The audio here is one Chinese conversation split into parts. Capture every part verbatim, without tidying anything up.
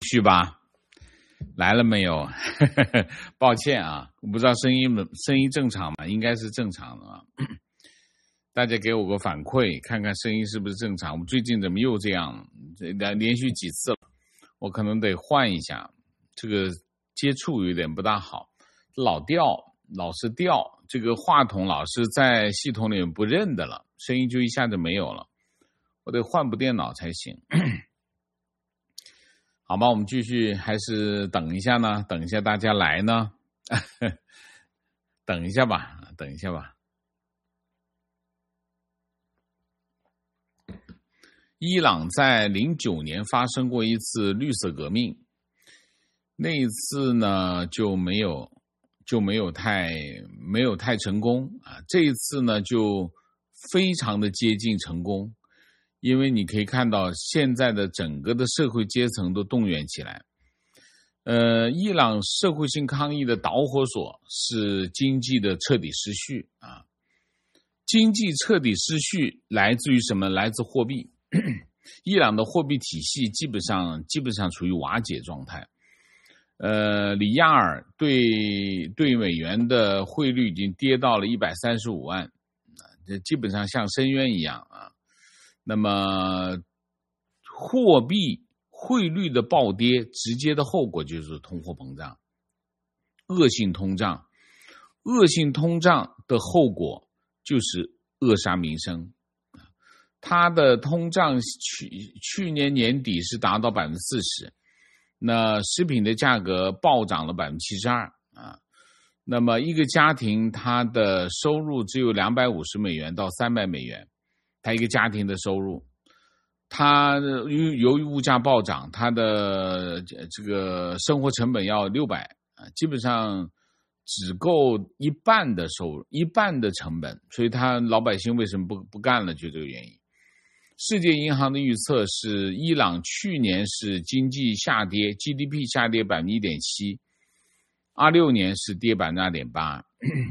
续吧，来了没有？抱歉啊，我不知道声音声音正常吗？应该是正常的啊。大家给我个反馈，看看声音是不是正常。我最近怎么又这样？连连续几次了，我可能得换一下。这个接触有点不大好，老掉，老是掉，这个话筒老是在系统里面不认得了，声音就一下子没有了。我得换部电脑才行。好吧，我们继续，还是等一下呢？等一下大家来呢？等一下吧，等一下吧。伊朗在零九年发生过一次绿色革命，那一次呢就没有就没有太没有太成功啊。这一次呢就非常的接近成功。因为你可以看到现在的整个的社会阶层都动员起来。呃，伊朗社会性抗议的导火索是经济的彻底失序啊。经济彻底失序来自于什么？来自货币。伊朗的货币体系基本上基本上处于瓦解状态。呃，里亚尔对对美元的汇率已经跌到了一百三十五万，这基本上像深渊一样啊。那么货币汇率的暴跌直接的后果就是通货膨胀，恶性通胀。恶性通胀的后果就是扼杀民生。它的通胀去去年年底是达到 百分之四十， 那食品的价格暴涨了 百分之七十二 啊。那么一个家庭它的收入只有两百五十美元到三百美元，他一个家庭的收入，他由由于物价暴涨，他的这个生活成本要六百啊，基本上只够一半的收入，一半的成本，所以他老百姓为什么不不干了？就这个原因。世界银行的预测是，伊朗去年是经济下跌 ，G D P 下跌 百分之一点七， 二六年是跌 百分之二点八。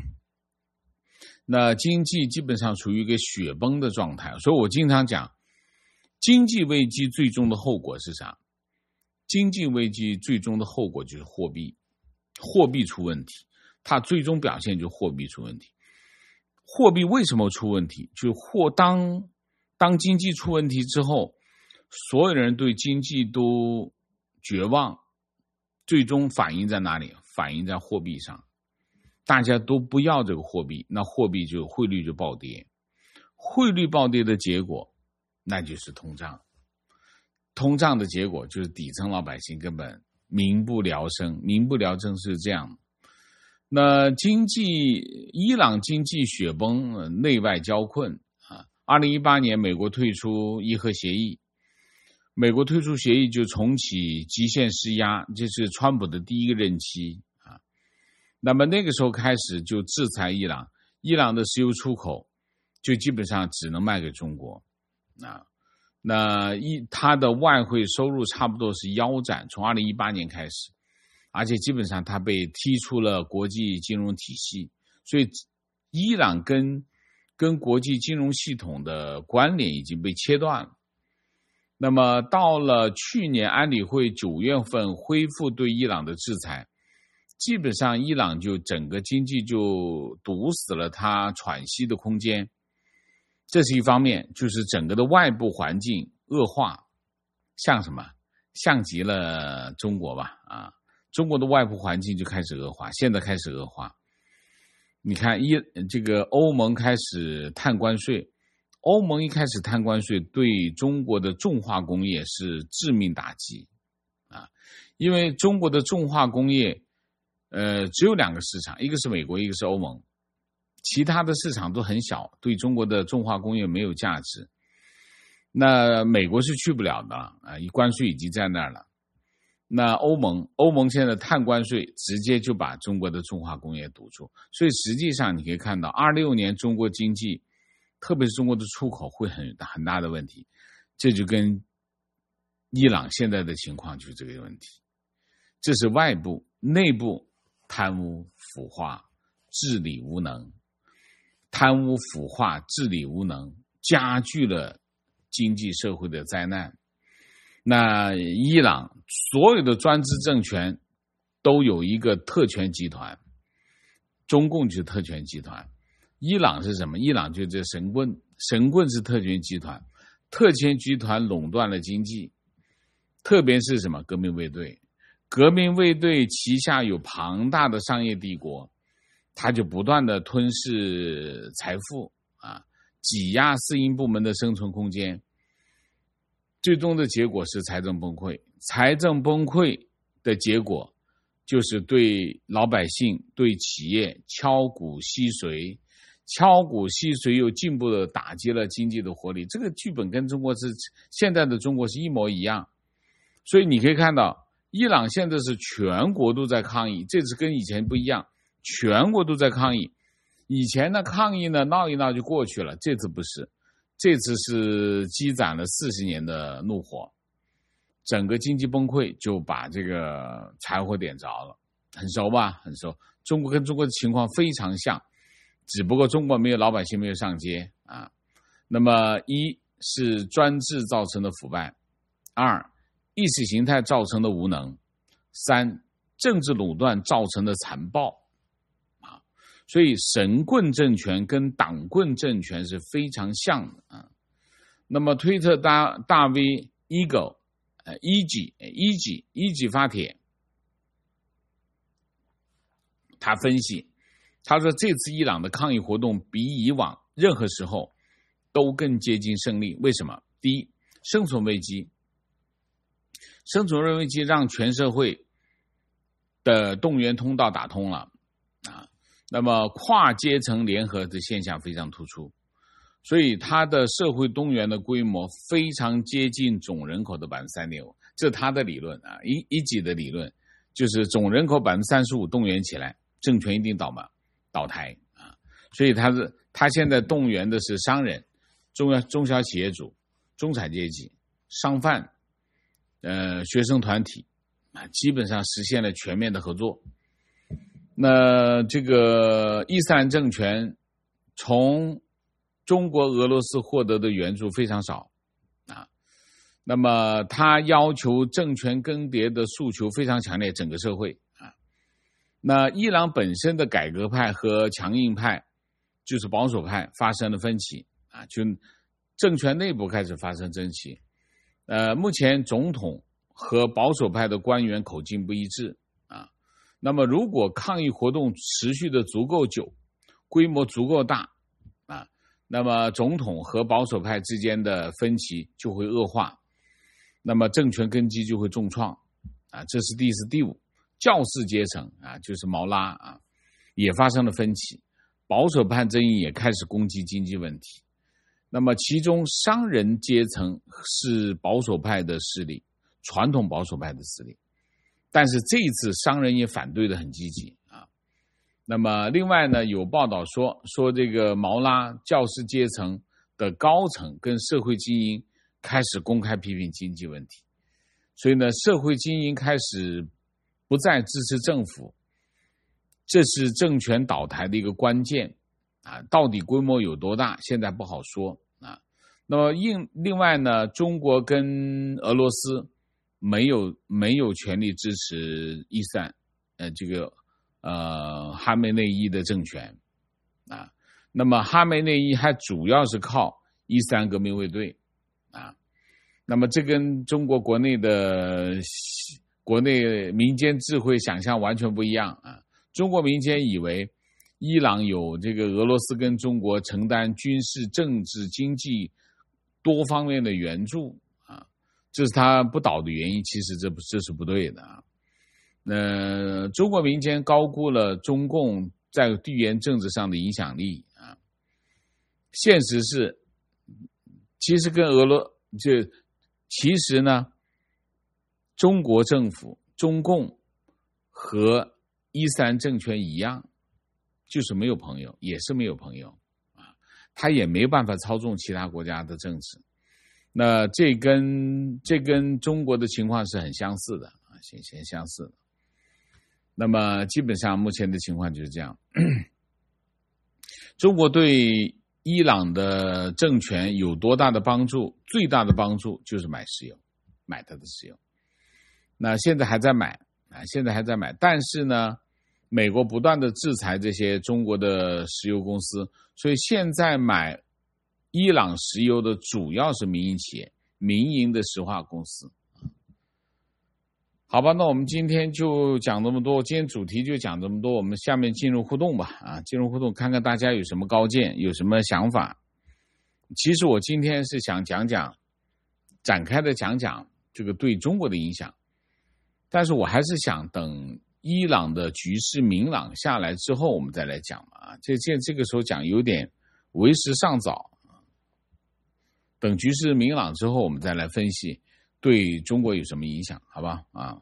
那经济基本上处于一个雪崩的状态，所以我经常讲，经济危机最终的后果是啥？经济危机最终的后果就是货币，货币出问题，它最终表现就是货币出问题。货币为什么出问题？就是货当当经济出问题之后，所有人对经济都绝望，最终反映在哪里？反映在货币上。大家都不要这个货币，那货币就汇率就暴跌，汇率暴跌的结果，那就是通胀。通胀的结果就是底层老百姓根本民不聊生，民不聊生是这样。那经济，伊朗经济雪崩，内外交困啊。二零一八年，美国退出伊核协议，美国退出协议就重启极限施压，这是川普的第一个任期。那么那个时候开始就制裁伊朗，伊朗的石油出口就基本上只能卖给中国啊。那一它的外汇收入差不多是腰斩，从二零一八年开始，而且基本上它被踢出了国际金融体系，所以伊朗跟跟国际金融系统的关联已经被切断了。那么到了去年安理会九月份恢复对伊朗的制裁，基本上伊朗就整个经济就堵死了它喘息的空间，这是一方面，就是整个的外部环境恶化，像什么？像极了中国吧啊，中国的外部环境就开始恶化，现在开始恶化。你看一这个欧盟开始碳关税，欧盟一开始碳关税对中国的重化工业是致命打击啊，因为中国的重化工业呃，只有两个市场，一个是美国，一个是欧盟，其他的市场都很小，对中国的重化工业没有价值。那美国是去不了的啊，关税已经在那儿了。那欧盟，欧盟现在碳关税直接就把中国的重化工业堵住，所以实际上你可以看到，二六年中国经济，特别是中国的出口会很很大的问题，这就跟伊朗现在的情况就是这个问题。这是外部，内部。贪污腐化治理无能，贪污腐化治理无能加剧了经济社会的灾难。那伊朗所有的专制政权都有一个特权集团，中共就是特权集团。伊朗是什么？伊朗就是神棍，神棍是特权集团，特权集团垄断了经济，特别是什么？革命卫队。革命卫队旗下有庞大的商业帝国，他就不断的吞噬财富啊，挤压私营部门的生存空间，最终的结果是财政崩溃。财政崩溃的结果就是对老百姓、对企业敲骨吸髓，敲骨吸髓又进一步的打击了经济的活力。这个剧本跟中国是现在的中国是一模一样，所以你可以看到，伊朗现在是全国都在抗议，这次跟以前不一样，全国都在抗议。以前的抗议呢，闹一闹就过去了，这次不是，这次是积攒了四十年的怒火，整个经济崩溃就把这个柴火点着了，很熟吧？很熟。中国跟中国的情况非常像，只不过中国没有老百姓没有上街啊。那么一是专制造成的腐败，二意识形态造成的无能，三政治垄断造成的残暴啊，所以神棍政权跟党棍政权是非常像的啊。那么推特大大 V Eagle 呃一级一级一级发帖，他分析，他说这次伊朗的抗议活动比以往任何时候都更接近胜利。为什么？第一，生存危机。生存危机让全社会的动员通道打通了啊，那么跨阶层联合的现象非常突出，所以它的社会动员的规模非常接近总人口的 百分之三点五， 这是他的理论啊，一一级的理论就是总人口 百分之三十五 动员起来，政权一定倒嘛倒台啊，所以他是他现在动员的是商人、中中小企业主、中产阶级、商贩。呃，学生团体啊，基本上实现了全面的合作。那这个伊斯兰政权从中国、俄罗斯获得的援助非常少啊。那么他要求政权更迭的诉求非常强烈，整个社会啊。那伊朗本身的改革派和强硬派，就是保守派发生了分歧啊，就政权内部开始发生分歧。呃，目前总统和保守派的官员口径不一致啊。那么，如果抗议活动持续的足够久，规模足够大啊，那么总统和保守派之间的分歧就会恶化，那么政权根基就会重创啊。这是第四、第五，教士阶层啊，就是毛拉啊，也发生了分歧，保守派阵营也开始攻击经济问题。那么其中商人阶层是保守派的势力，传统保守派的势力，但是这一次商人也反对的很积极啊。那么另外呢，有报道说说这个毛拉教师阶层的高层跟社会精英开始公开批评经济问题，所以呢，社会精英开始不再支持政府，这是政权倒台的一个关键。啊，到底规模有多大，现在不好说啊。那么另另外呢，中国跟俄罗斯没有没有权力支持伊斯兰，呃，这个呃哈梅内伊的政权啊。那么哈梅内伊还主要是靠伊斯兰革命卫队啊。那么这跟中国国内的国内民间智慧想象完全不一样啊。中国民间以为伊朗有这个俄罗斯跟中国承担军事、政治、经济多方面的援助啊，这是他不倒的原因。其实这不这是不对的啊。呃，中国民间高估了中共在地缘政治上的影响力啊。现实是，其实跟俄罗就其实呢，中国政府、中共和伊斯兰政权一样。就是没有朋友，也是没有朋友啊，他也没办法操纵其他国家的政治。那这跟这跟中国的情况是很相似的啊，很很相似的。那么基本上目前的情况就是这样。中国对伊朗的政权有多大的帮助？最大的帮助就是买石油，买它的石油。 那现在还在买啊，现在还在买，但是呢，美国不断的制裁这些中国的石油公司，所以现在买伊朗石油的主要是民营企业、民营的石化公司。好吧，那我们今天就讲这么多，今天主题就讲这么多，我们下面进入互动吧。啊，进入互动，看看大家有什么高见，有什么想法。其实我今天是想讲讲，展开的讲讲这个对中国的影响，但是我还是想等伊朗的局势明朗下来之后，我们再来讲嘛。啊，这这这个时候讲有点为时尚早，等局势明朗之后，我们再来分析对中国有什么影响，好吧？啊，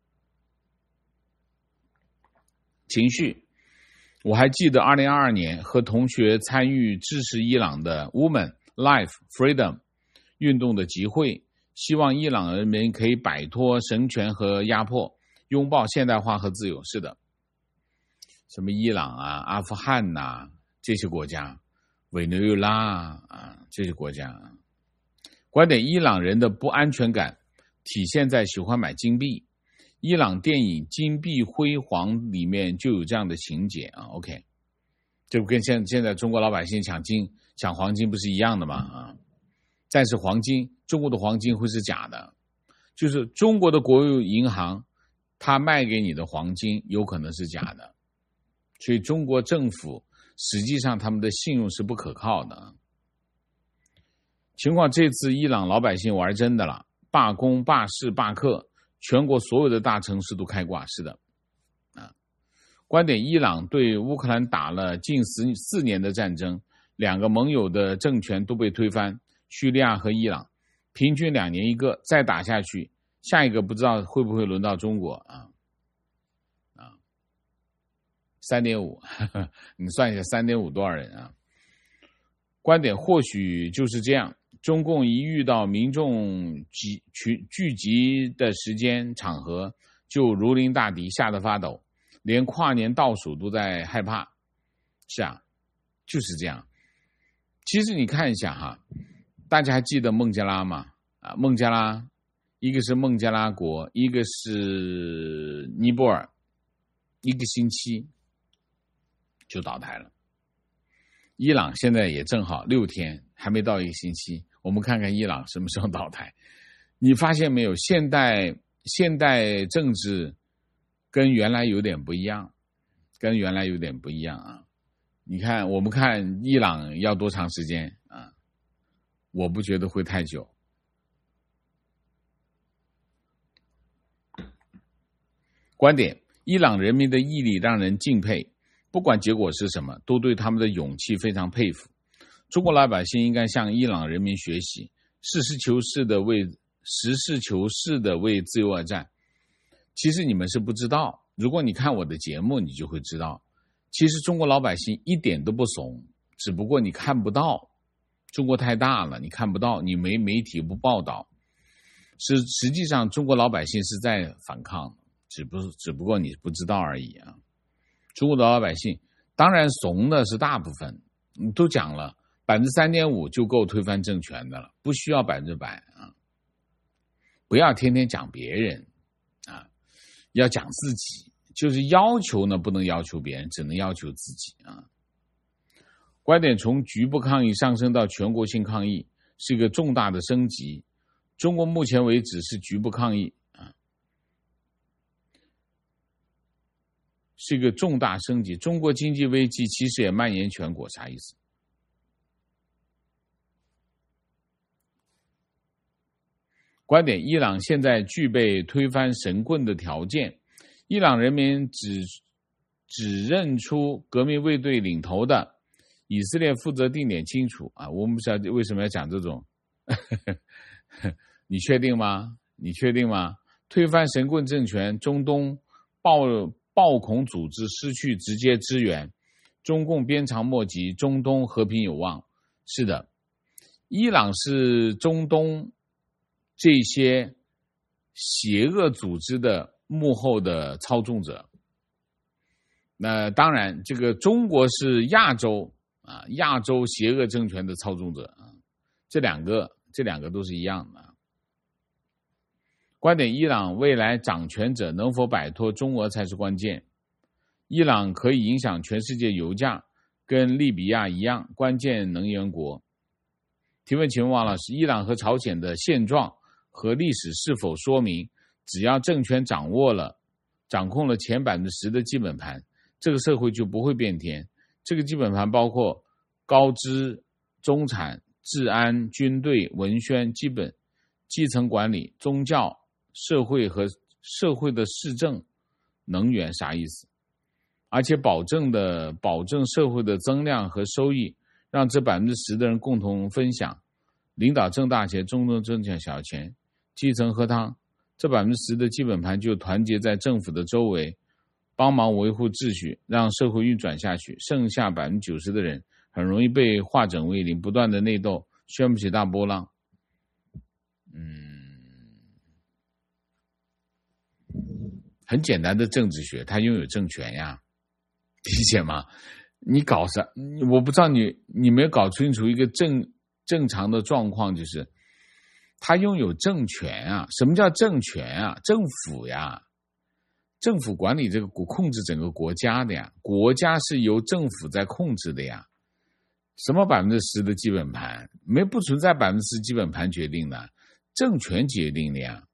情绪，我还记得二零二二年和同学参与支持伊朗的 Women Life Freedom 运动的集会，希望伊朗人民可以摆脱神权和压迫，拥抱现代化和自由。是的，什么伊朗啊、阿富汗呐、啊、这些国家，委内瑞拉啊这些国家。观点：伊朗人的不安全感体现在喜欢买金币。伊朗电影《金碧辉煌》里面就有这样的情节啊。OK， 这不跟现现在中国老百姓抢金、抢黄金不是一样的吗？啊，但是黄金，中国的黄金会是假的，就是中国的国有银行，它卖给你的黄金有可能是假的，所以中国政府实际上他们的信用是不可靠的。情况这次伊朗老百姓玩真的了，罢工、罢市、罢课，全国所有的大城市都开挂。是的，啊，观点：伊朗对乌克兰打了近四四年的战争，两个盟友的政权都被推翻，叙利亚和伊朗平均两年一个，再打下去，下一个不知道会不会轮到中国啊？啊，三点五，你算一下三点五多少人啊？观点：或许就是这样。中共一遇到民众集群聚集的时间场合，就如临大敌，吓得发抖，连跨年倒数都在害怕。是啊，就是这样。其实你看一下哈，大家还记得孟加拉吗？啊，孟加拉，一个是孟加拉国，一个是尼泊尔，一个星期就倒台了。伊朗现在也正好六天，还没到一个星期。我们看看伊朗什么时候倒台。你发现没有，现代现代政治跟原来有点不一样，跟原来有点不一样啊。你看，我们看伊朗要多长时间啊？我不觉得会太久。观点：伊朗人民的毅力让人敬佩，不管结果是什么，都对他们的勇气非常佩服。中国老百姓应该向伊朗人民学习，实事求是的为实事求是的为自由而战。其实你们是不知道，如果你看我的节目，你就会知道，其实中国老百姓一点都不怂，只不过你看不到。中国太大了，你看不到，你没媒体不报道。实实际上，中国老百姓是在反抗，只不只不过你不知道而已啊。中国的老百姓当然怂的是大部分，你都讲了。百分之三点五就够推翻政权的了，不需要百分之百啊！不要天天讲别人啊，要讲自己。就是要求呢，不能要求别人，只能要求自己啊。观点：从局部抗议上升到全国性抗议，是一个重大的升级。中国目前为止是局部抗议啊，是一个重大升级。中国经济危机其实也蔓延全国，啥意思？观点：伊朗现在具备推翻神棍的条件，伊朗人民只只认出革命卫队领头的以色列负责定点清楚啊！我们不知道为什么要讲这种，你确定吗？你确定吗？推翻神棍政权，中东暴暴恐组织失去直接支援，中共鞭长莫及，中东和平有望。是的，伊朗是中东这些邪恶组织的幕后的操纵者。那当然，这个中国是亚洲啊，亚洲邪恶政权的操纵者啊，这两个这两个都是一样的。 观点：伊朗未来掌权者能否摆脱中俄才是关键。伊朗可以影响全世界油价，跟利比亚一样，关键能源国。提问：请问王老师，伊朗和朝鲜的现状和历史是否说明，只要政权掌握了、掌控了前百分之十的基本盘，这个社会就不会变天？这个基本盘包括高知、中产、治安、军队、文宣、基本、基层管理、宗教、社会和社会的市政、能源，啥意思？而且保证的保证社会的增量和收益，让这百分之十的人共同分享。领导挣大钱，中东挣小钱，基层喝汤。这百分之十的基本盘就团结在政府的周围，帮忙维护秩序，让社会运转下去。剩下百分之九十的人很容易被化整为零，不断的内斗，掀不起大波浪。嗯，很简单的政治学，他拥有政权呀，理解吗？你搞啥？我不知道你你没有搞清楚一个正正常的状况，就是他拥有政权啊。什么叫政权啊？政府呀，政府管理这个国，控制整个国家的呀，国家是由政府在控制的呀。什么百分之十的基本盘？没不存在百分之十基本盘决定的，政权决定的呀。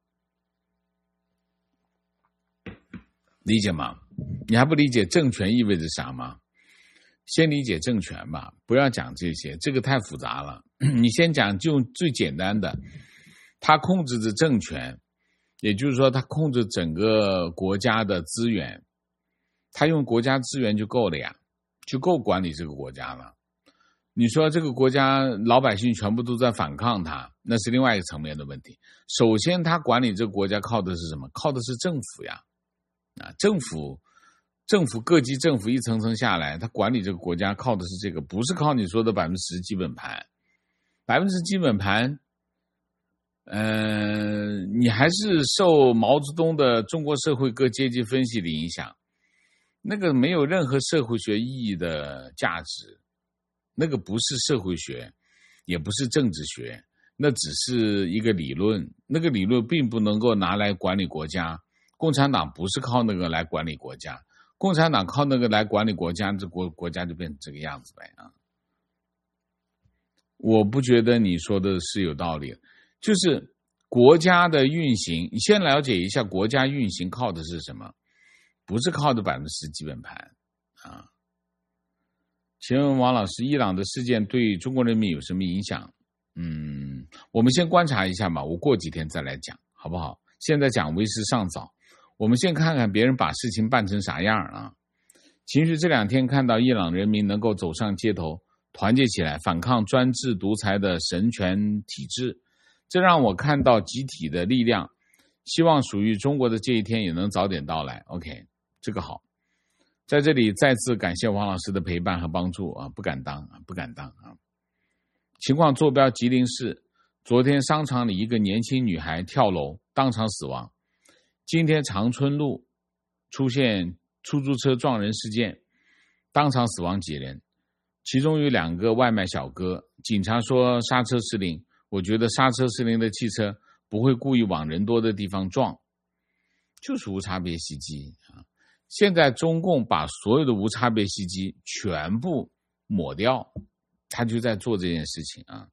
理解吗？你还不理解政权意味着啥吗？先理解政权吧，不要讲这些，这个太复杂了。你先讲就最简单的，他控制着政权，也就是说他控制整个国家的资源，他用国家资源就够了呀，就够管理这个国家了。你说这个国家老百姓全部都在反抗他，那是另外一个层面的问题。首先他管理这个国家靠的是什么？靠的是政府呀。啊，政府政府各级政府一层层下来，他管理这个国家靠的是这个，不是靠你说的百分之十基本盘。百分之十基本盘，呃，你还是受毛泽东的中国社会各阶级分析的影响，那个没有任何社会学意义的价值，那个不是社会学，也不是政治学，那只是一个理论，那个理论并不能够拿来管理国家。共产党不是靠那个来管理国家，共产党靠那个来管理国家，这国国家就变成这个样子呗啊！我不觉得你说的是有道理，就是国家的运行，你先了解一下国家运行靠的是什么，不是靠的百分之十基本盘啊。请问王老师，伊朗的事件对中国人民有什么影响？嗯，我们先观察一下吧，我过几天再来讲，好不好？现在讲为时尚早。我们先看看别人把事情办成啥样啊！其实这两天看到伊朗人民能够走上街头，团结起来反抗专制独裁的神权体制，这让我看到集体的力量。希望属于中国的这一天也能早点到来。OK， 这个好。在这里再次感谢王老师的陪伴和帮助啊！不敢当啊，不敢当啊！情况坐标吉林市，昨天商场里一个年轻女孩跳楼，当场死亡。今天长春路出现出租车撞人事件，当场死亡几人，其中有两个外卖小哥。警察说刹车失灵，我觉得刹车失灵的汽车不会故意往人多的地方撞，就是无差别袭击啊！现在中共把所有的无差别袭击全部抹掉，他就在做这件事情啊。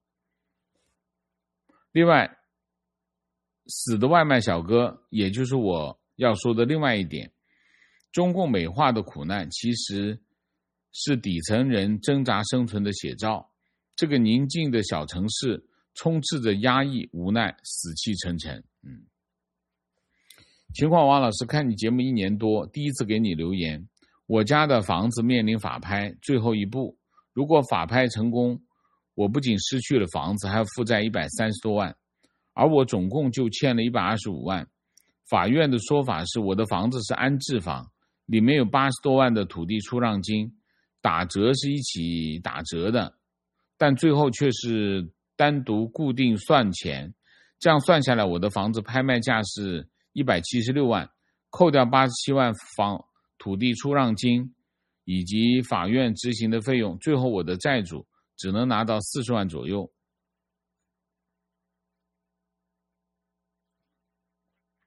另外，死的外卖小哥，也就是我要说的另外一点，中共美化的苦难其实是底层人挣扎生存的写照。这个宁静的小城市充斥着压抑、无奈、死气沉沉。嗯，情况王老师看你节目一年多，第一次给你留言。我家的房子面临法拍最后一步，如果法拍成功，我不仅失去了房子，还要负债一百三十多万。而我总共就欠了一百二十五万，法院的说法是我的房子是安置房，里面有八十多万的土地出让金，打折是一起打折的，但最后却是单独固定算钱，这样算下来我的房子拍卖价是一百七十六万，扣掉八十七万房土地出让金以及法院执行的费用，最后我的债主只能拿到四十万左右。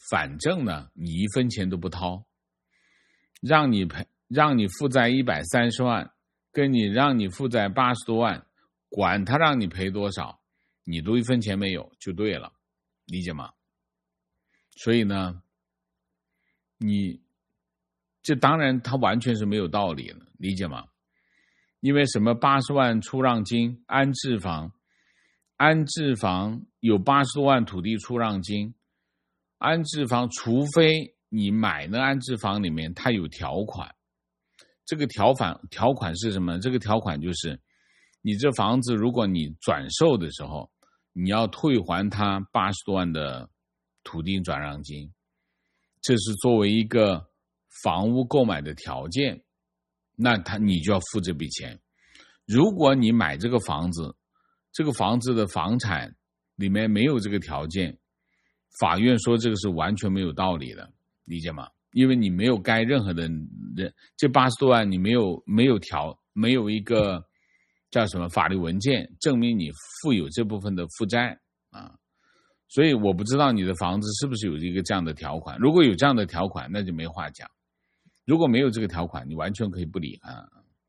反正呢你一分钱都不掏，让你赔让你负债一百三十万，跟你让你负债八十多万，管他让你赔多少，你都一分钱没有就对了，理解吗？所以呢，你这当然他完全是没有道理的，理解吗？因为什么八十万出让金安置房，安置房有八十多万土地出让金，安置房除非你买那安置房里面它有条款，这个条款条款是什么？这个条款就是你这房子如果你转售的时候，你要退还他八十多万的土地转让金，这是作为一个房屋购买的条件，那他你就要付这笔钱。如果你买这个房子，这个房子的房产里面没有这个条件，法院说这个是完全没有道理的，理解吗？因为你没有盖任何的人，这八十多万你没有没有条没有一个叫什么法律文件证明你负有这部分的负债啊，所以我不知道你的房子是不是有一个这样的条款，如果有这样的条款那就没话讲，如果没有这个条款你完全可以不理啊。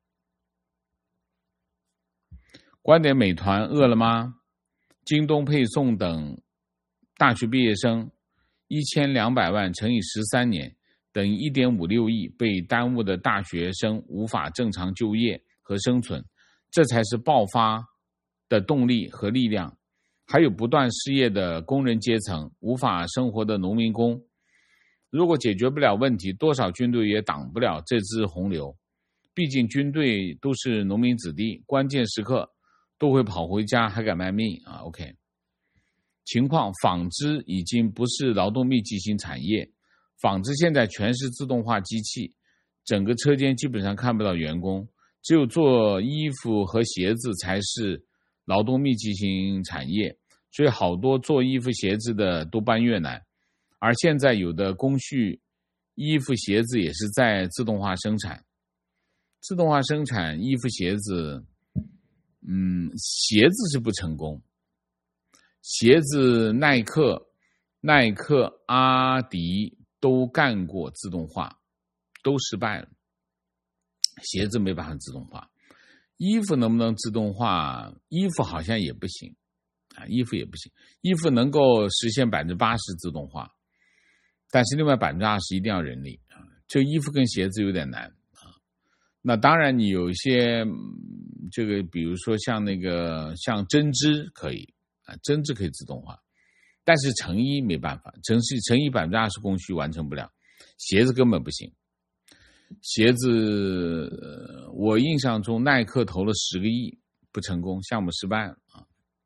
观点美团、饿了么、京东配送等大学毕业生一千两百万乘以十三年等于 一点五六亿被耽误的大学生无法正常就业和生存，这才是爆发的动力和力量。还有不断失业的工人阶层，无法生活的农民工，如果解决不了问题，多少军队也挡不了这支洪流。毕竟军队都是农民子弟，关键时刻都会跑回家，还敢卖命啊 ？OK， 情况纺织已经不是劳动密集型产业，纺织现在全是自动化机器，整个车间基本上看不到员工，只有做衣服和鞋子才是劳动密集型产业，所以好多做衣服鞋子的都搬越南，而现在有的工序衣服鞋子也是在自动化生产，自动化生产衣服鞋子，嗯，鞋子是不成功，鞋子耐克、耐克、阿迪都干过自动化，都失败了，鞋子没办法自动化。衣服能不能自动化？衣服好像也不行啊，衣服也不行。衣服能够实现百分之八十自动化，但是另外百分之二十一定要人力啊。这衣服跟鞋子有点难啊。那当然，你有一些这个，比如说像那个像针织可以啊，针织可以自动化，但是成衣没办法，成是成衣百分之二十工序完成不了，鞋子根本不行。鞋子，我印象中耐克投了十个亿不成功，项目失败了啊。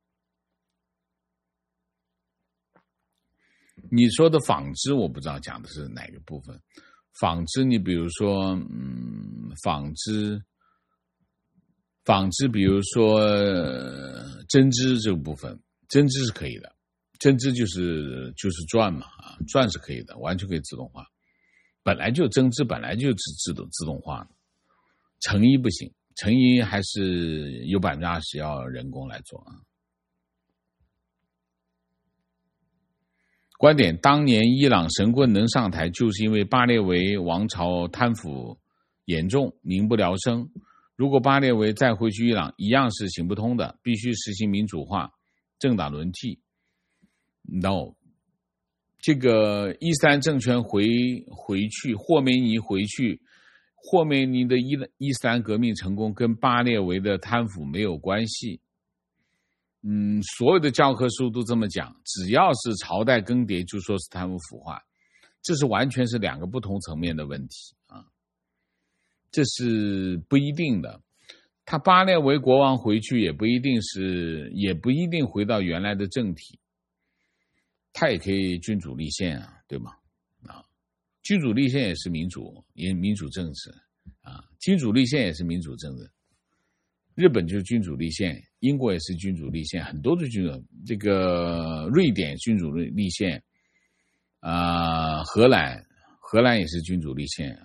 你说的纺织，我不知道讲的是哪个部分。纺织，你比如说，嗯，纺织，纺织，比如说、呃、针织这个部分，针织是可以的，针织就是就是钻嘛啊，钻是可以的，完全可以自动化。本来就针织本来就自自动自动化的，成衣不行，成衣还是有百分之二十要人工来做啊。观点：当年伊朗神棍能上台，就是因为巴列维王朝贪腐严重，民不聊生。如果巴列维再回去伊朗，一样是行不通的，必须实行民主化、政党轮替。No。这个伊斯兰政权回回去，霍梅尼回去，霍梅尼的伊伊斯兰革命成功跟巴列维的贪腐没有关系。嗯，所有的教科书都这么讲，只要是朝代更迭，就说是贪污腐化，这是完全是两个不同层面的问题啊，这是不一定的。他巴列维国王回去也不一定是，也不一定回到原来的政体。他也可以君主立宪啊，对吗？啊，君主立宪也是民主，也民主政治啊，君主立宪也是民主政治。日本就是君主立宪，英国也是君主立宪，很多的君主，这个瑞典君主立宪，啊、呃，荷兰，荷兰也是君主立宪。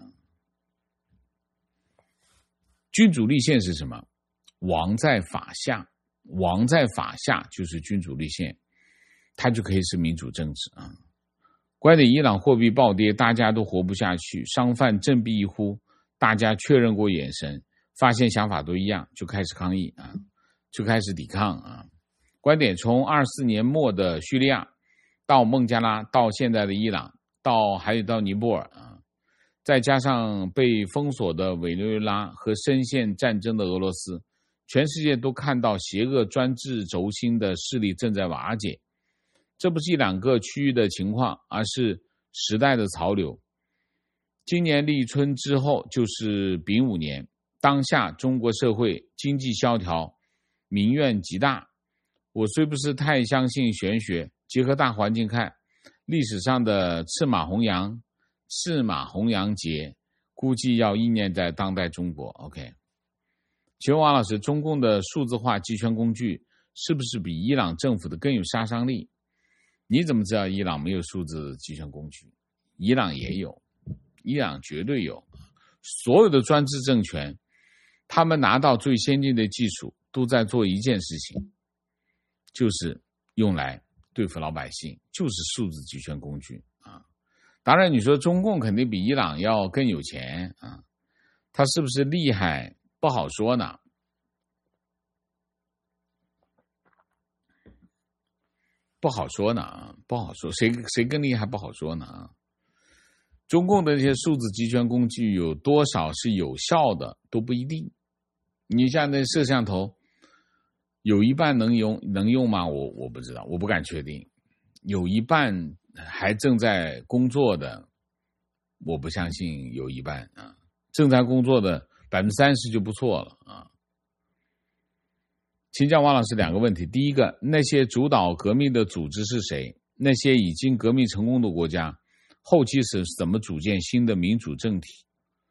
君主立宪是什么？王在法下，王在法下就是君主立宪。它就可以是民主政治啊， 观点，伊朗货币暴跌，大家都活不下去，商贩振臂一呼，大家确认过眼神，发现想法都一样，就开始抗议啊，就开始抵抗啊。观点，从二四年末的叙利亚到孟加拉，到现在的伊朗，到还有到尼泊尔啊，再加上被封锁的委内瑞拉和深陷战争的俄罗斯，全世界都看到邪恶专制轴心的势力正在瓦解。这不是一两个区域的情况，而是时代的潮流。今年立春之后就是丙午年，当下中国社会经济萧条，民怨极大。我虽不是太相信玄学，结合大环境看，历史上的赤马红羊赤马红羊节估计要应验在当代中国。 OK， 请问王老师，中共的数字化集权工具是不是比伊朗政府的更有杀伤力？你怎么知道伊朗没有数字集权工具？伊朗也有，伊朗绝对有。所有的专制政权，他们拿到最先进的技术，都在做一件事情，就是用来对付老百姓，就是数字集权工具啊。当然，你说中共肯定比伊朗要更有钱啊，他是不是厉害不好说呢？不好说呢，不好说，谁谁更厉害不好说呢。中共的这些数字集权工具有多少是有效的都不一定。你像那摄像头，有一半能用能用吗？我我不知道，我不敢确定。有一半还正在工作的，我不相信有一半啊。正在工作的百分之三十就不错了啊。请教王老师两个问题。第一个，那些主导革命的组织是谁？那些已经革命成功的国家，后期是怎么组建新的民主政体？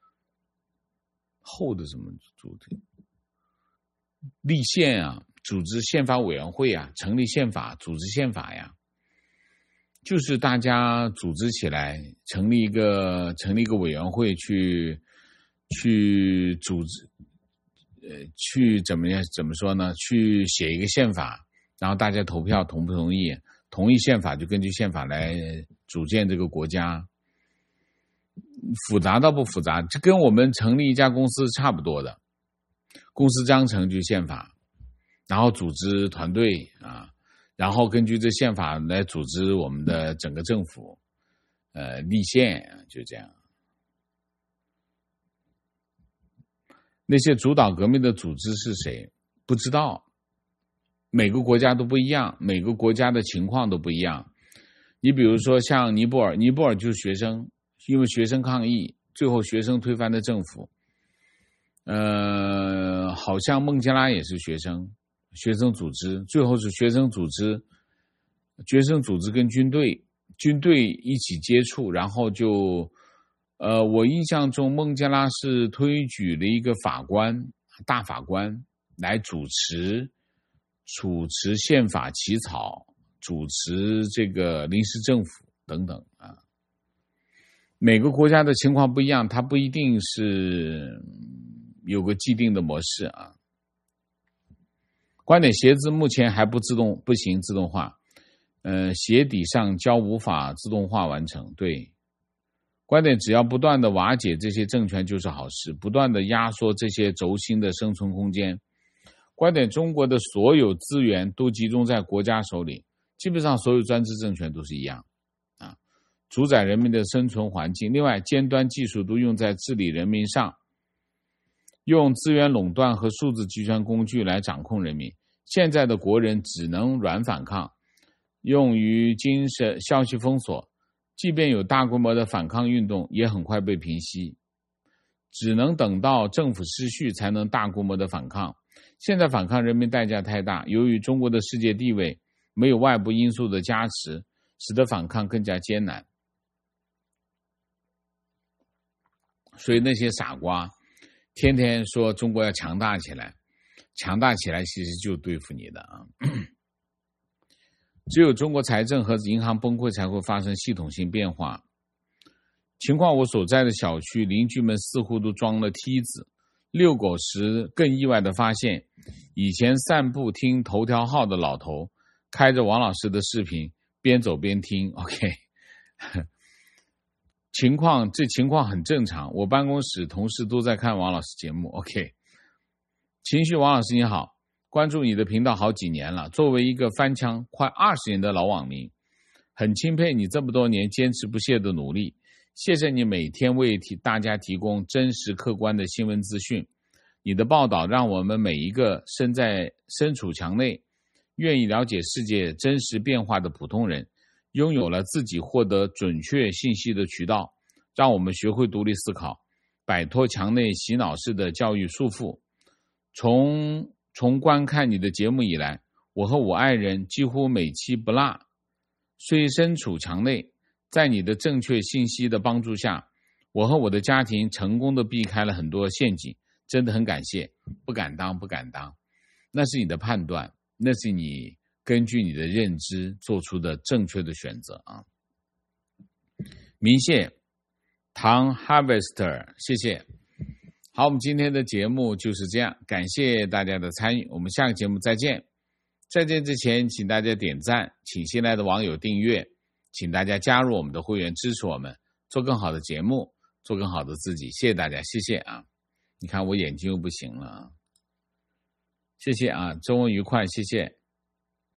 后的什么组体？立宪啊，组织宪法委员会啊，成立宪法，组织宪法呀，就是大家组织起来，成立一个成立一个委员会去去组织。呃，去怎么样？怎么说呢？去写一个宪法，然后大家投票同不同意？同意宪法就根据宪法来组建这个国家。复杂倒不复杂，这跟我们成立一家公司差不多的。公司章程就宪法，然后组织团队啊，然后根据这宪法来组织我们的整个政府，呃，立宪，就这样。那些主导革命的组织是谁？不知道，每个国家都不一样，每个国家的情况都不一样。你比如说像尼泊尔，尼泊尔就是学生，因为学生抗议，最后学生推翻了政府。呃，好像孟加拉也是学生，学生组织，最后是学生组织，学生组织跟军队，军队一起接触，然后就。呃，我印象中孟加拉是推举了一个法官，大法官来主持主持宪法起草，主持这个临时政府等等啊。每个国家的情况不一样，它不一定是有个既定的模式啊。观点，鞋子目前还不自动不行自动化，呃，鞋底上胶无法自动化完成，对。观点，只要不断的瓦解这些政权就是好事，不断的压缩这些轴心的生存空间。观点，中国的所有资源都集中在国家手里，基本上所有专制政权都是一样啊，主宰人民的生存环境。另外，尖端技术都用在治理人民上，用资源垄断和数字集权工具来掌控人民。现在的国人只能软反抗，用于精神消息封锁。即便有大规模的反抗运动，也很快被平息，只能等到政府失序才能大规模的反抗。现在反抗人民代价太大，由于中国的世界地位没有外部因素的加持，使得反抗更加艰难。所以那些傻瓜天天说中国要强大起来，强大起来其实就对付你的啊。只有中国财政和银行崩溃才会发生系统性变化。情况我所在的小区邻居们似乎都装了梯子，遛狗时更意外地发现，以前散步听头条号的老头开着王老师的视频边走边听。 OK， 情况这情况很正常，我办公室同事都在看王老师节目。 OK， 情绪王老师你好，关注你的频道好几年了，作为一个翻墙快二十年的老网民，很钦佩你这么多年坚持不懈的努力，谢谢你每天为提大家提供真实客观的新闻资讯，你的报道让我们每一个身在身处墙内愿意了解世界真实变化的普通人拥有了自己获得准确信息的渠道，让我们学会独立思考，摆脱墙内洗脑式的教育束缚。从从观看你的节目以来，我和我爱人几乎每期不落，虽身处墙内，在你的正确信息的帮助下，我和我的家庭成功的避开了很多陷阱，真的很感谢。不敢当不敢当，那是你的判断，那是你根据你的认知做出的正确的选择啊！明谢唐 Harvester， 谢谢。好，我们今天的节目就是这样，感谢大家的参与，我们下个节目再见。在见之前，请大家点赞，请新来的网友订阅，请大家加入我们的会员，支持我们做更好的节目，做更好的自己。谢谢大家，谢谢啊！你看我眼睛又不行了，谢谢啊，周末愉快，谢谢。